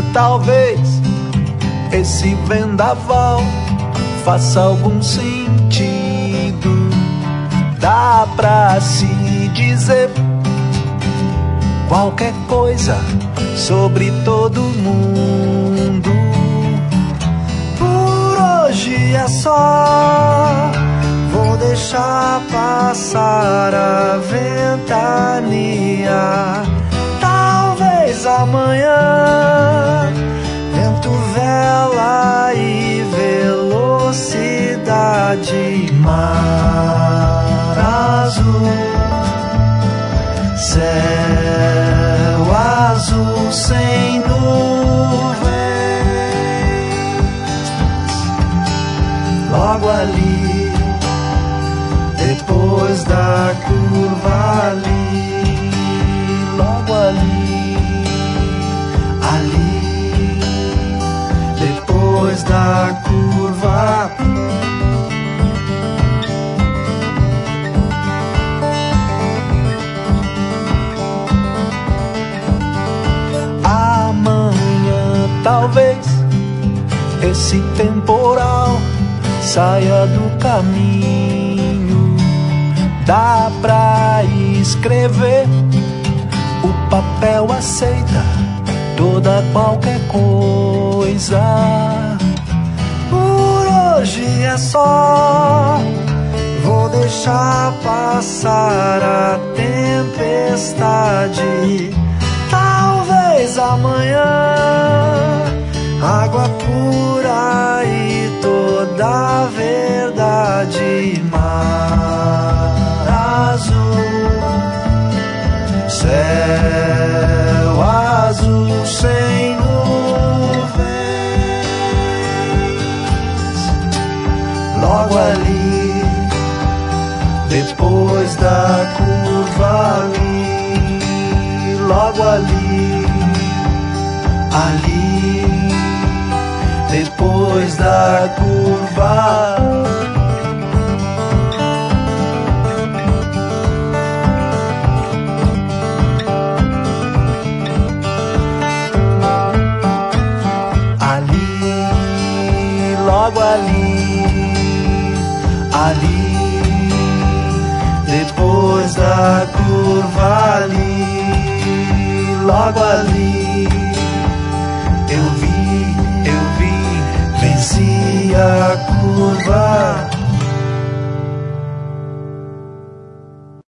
talvez esse vendaval faça algum sentido. Dá pra se dizer qualquer coisa sobre todo mundo. Por hoje é só, vou deixar passar a ventania. Talvez amanhã, vento, vela e velocidade. Mar azul, céu azul sem nuvens. Logo ali, depois da curva ali, logo ali, ali, depois da curva. Amanhã talvez esse temporal saia do caminho. Dá pra escrever, o papel aceita toda qualquer coisa. Por hoje é só, vou deixar passar a tempestade. Talvez amanhã, água pura e toda a verdade. Mar azul, céu azul sem nuvens. Logo ali, depois da curva ali, logo ali, ali, depois da curva. Ali, logo ali, ali, depois da curva ali, logo ali. Eu vi, venci a curva.